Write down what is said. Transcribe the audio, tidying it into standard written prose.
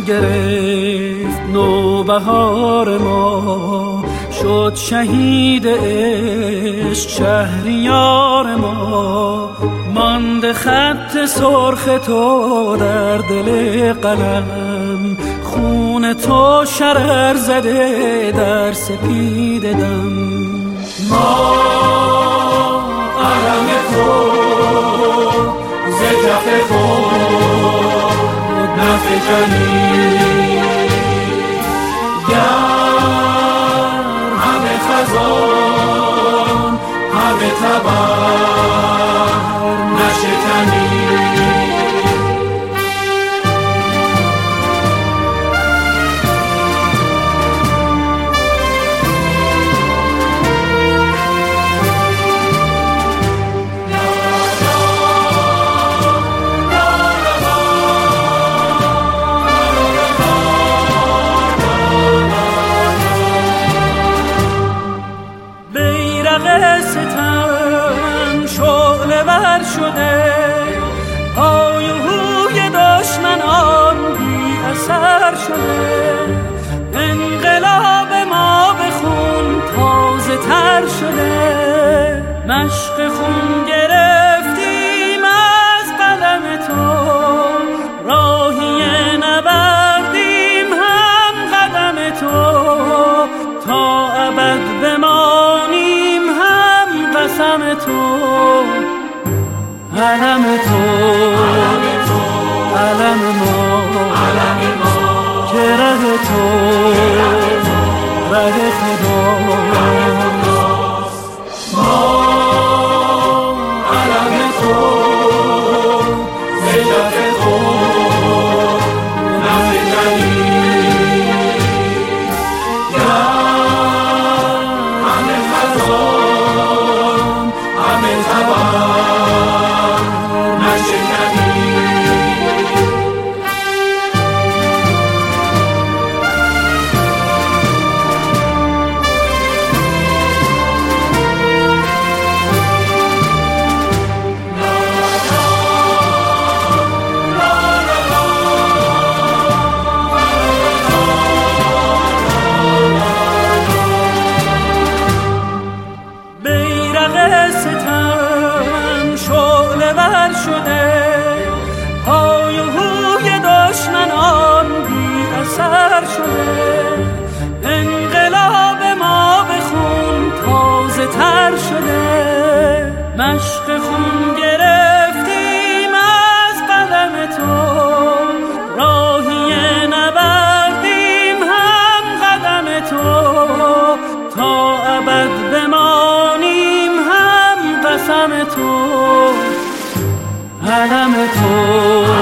گرفت نوبهار ما، شد شهید عشق شهریار ما. مانده خط سرخ تو در دل قلم، خون تو شرر زده در سپید دم. ما علم تو ز کف خود نفکنیم، گر همه خزان همه تبر نشکنیم. ستم شعله ور شده، های و هوی دشمنان بی اثر شده. انقلاب ما به خون تازه تر شده، مشق خون گرفتیم از قلم تو. راهی نبردیم هم قدم تو، تا ابد بمانیم قسم تو. علم تو علم ما، که ره تو ره خداست. ما علم تو ز کف خود نفکنیم، همه خزان همه تبر نشکنیم. بیرق ستم شعله ور شده، های و هوی دشمنان بی اثر شده. انقلاب ما به خون تازه تر شده، مشق خون گرفتیم از قلم تو. راهی نبردیم هم قدم تو، تا ابد بمانیم هم قسم تو. علم تو